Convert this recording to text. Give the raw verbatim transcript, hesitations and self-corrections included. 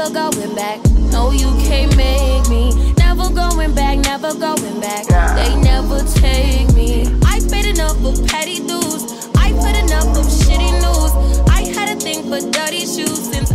never going back. No, you can't make me. Never going back, never going back. They never take me. I paid enough for petty dues. I put enough of shitty news. I had a thing for dirty shoes since